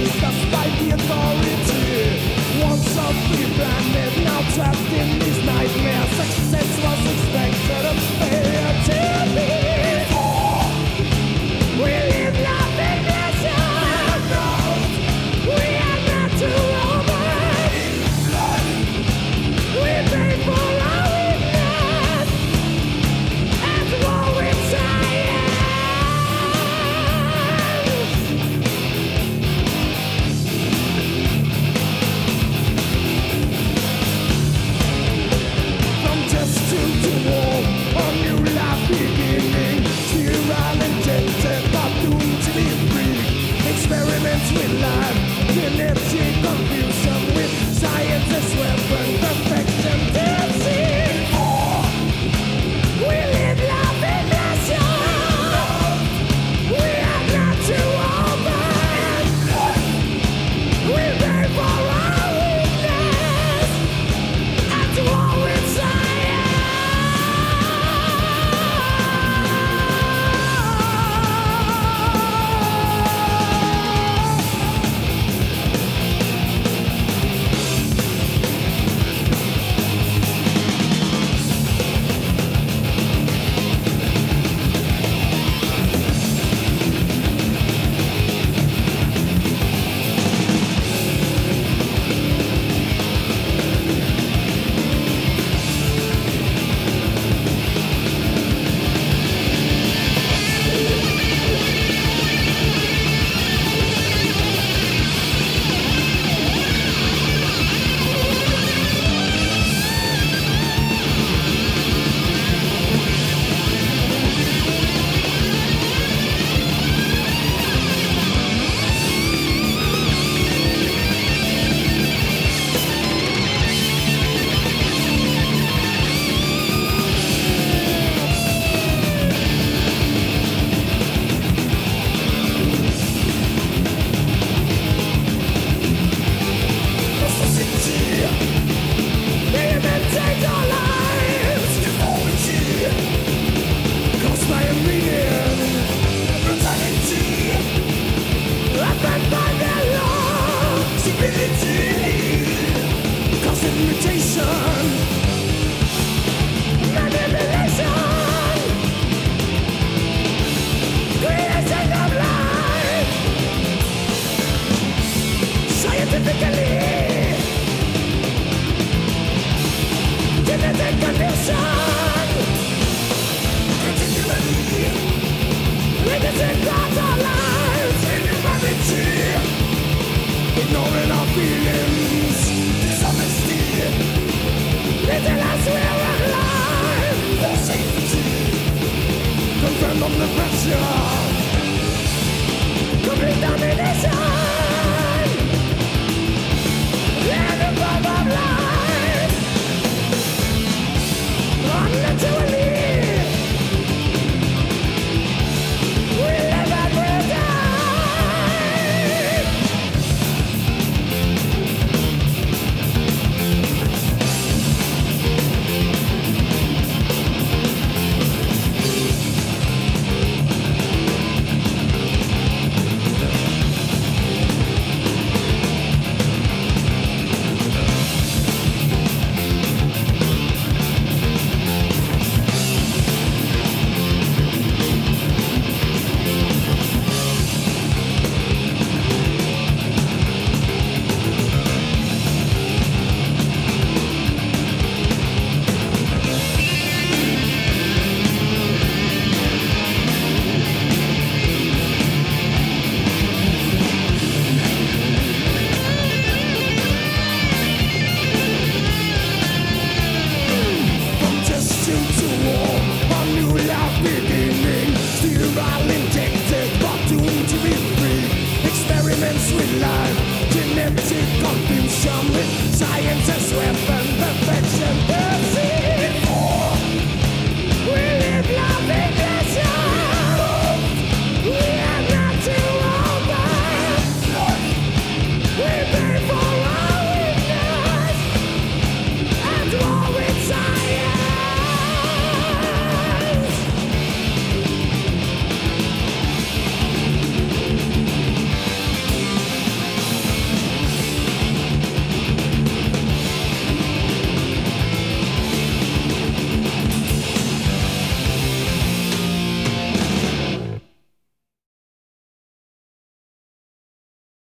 despite the authority. Once a free planet, now trapped in these nightmares. Success was expected and failure to be. We live life in pleasure. We are not too over. We pay for our weakness and war with science. From destined to war, a new life beginning. Sterile injected, but doomed to be free. Experiments with life, genetic confusion with science as weapon, perfection to see. We live life in pleasure. We are not too open. We pay for our weakness at war with science. Ignoring our feelings, dishonesty. They tell us we're alive for safety. Confirmed under pressure, complete domination. And the form of life, unnaturally. We live and we die. With life, genetic confusion with science as weapon.